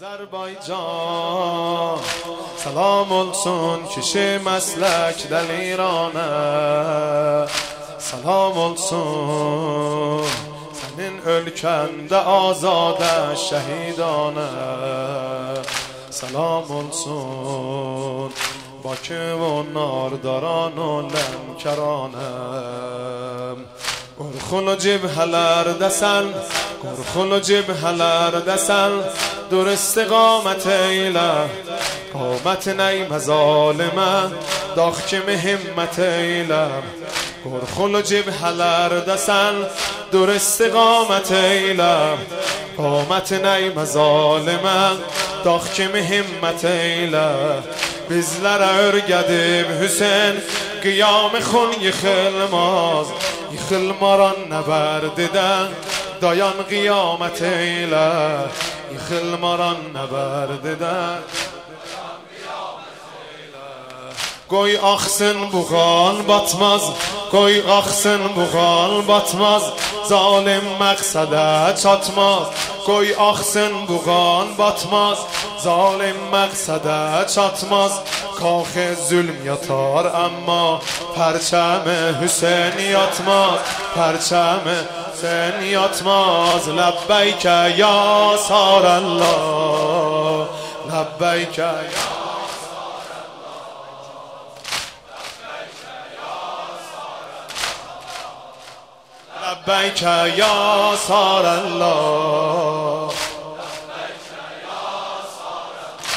Azərbaycan salam olsun kişi məslək dəlirana, salam olsun sənin ölkəndə azadə şəhidana, salam olsun Bakı و نارداران و لمکرانم. Qorxun o cibhələrdəsən, qorxun o cibhələrdəsən, dur istiqamət eylə, qamət nəymə zalimə, dağ kimi himmət eylə. Qorxun o cibhələrdəsən, dur istiqamət eylə, qamət nəymə zalimə, dağ kimi himmət eylə. Bizlərə örgədib Hüseyn, qiyam xun yıxılmaz, yıxılmaran nəbərdidən, dayan qiyamət eylə, yıxılmaran nəbərdidən, dayan qiyamət eylə. Qoy axsın buğan batmaz, qoy axsın buğan batmaz, zalim məqsədə çatmaz. Qoy axsın buğan batmaz, zalim məqsədə çatmaz. Kaxı zülm yatar amma pərçəmi Hüseyn yatmaz, pərçəmi Hüseyn yatmaz. Ləbbəykə ya sarəllah, ləbbəykə ya لبیک یا سار الله، لبیک یا سار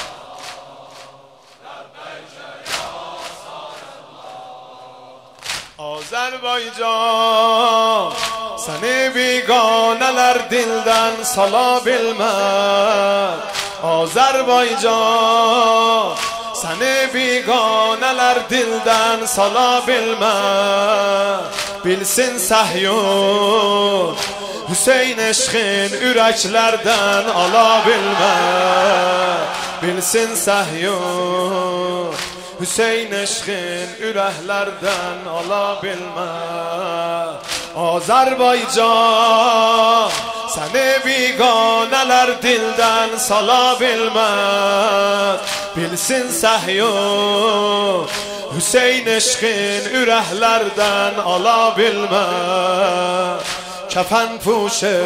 الله، لبیک یا سار الله. Azərbaycan səni biganələr dildən sala bilməz. Azərbaycan səni biganələr dildən sala bilməz. Bilsin Səhyun Hüseyn eşqin ürəklərdən ala bilməz. Bilsin Səhyun Hüseyn eşqin ürəklərdən ala bilməz. Azərbaycan səni biganələr dildən sala bilməz. Bilsin Səhyun Hüseyn eşqin ürəklərdən ala bilməz. Kəfən puşu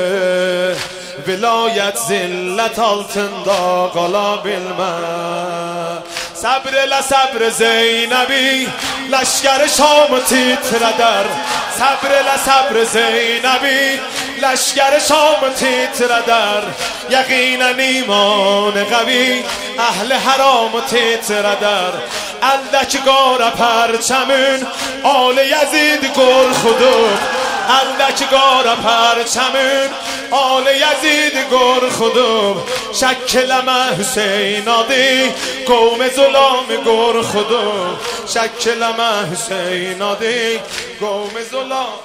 vilayət zillət altında qala bilməz. Səbr elə səbr Zeynəbi, ləşkəri Şamı titrədər. Səbr elə səbr Zeynəbi, ləşkəri Şamı titrədər. Yəqinən iman qəvi, əhli həramı titrədər. Əldəki qara pərçəmin, Ali Yezid qorxudub. Əldəki qara pərçəmin, Ali Yezid qorxudub. Şəkk eləmə Hüseyn adı, qovm zulam qorxudub. Şəkk eləmə Hüseyn adı, qovm zulam.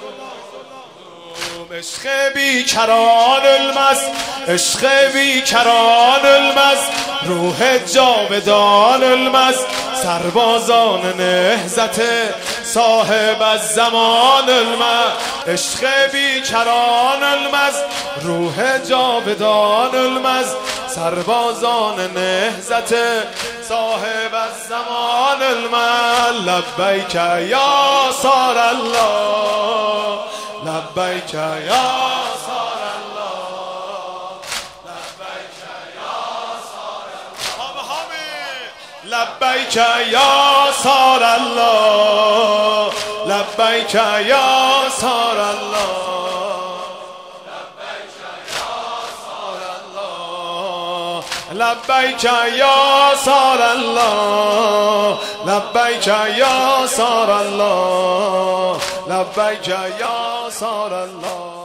عشق بیکران ölmez، عشق بیکران ölmez، روح جاودان ölmez. سربازان نهضت صاحب الزمان ölmez. عشق بیکران ölmez، روح جاودان ölmez. سربازان نهضت صاحب الزمان ölmez. لبیک یا سار الله، لبیک یا سار الله، لبیک یا سار الله. لبیک یا سار الله، لبیک یا سار الله، لبیک یا سار الله، لبیک یا سار الله، لبیک یا سار الله.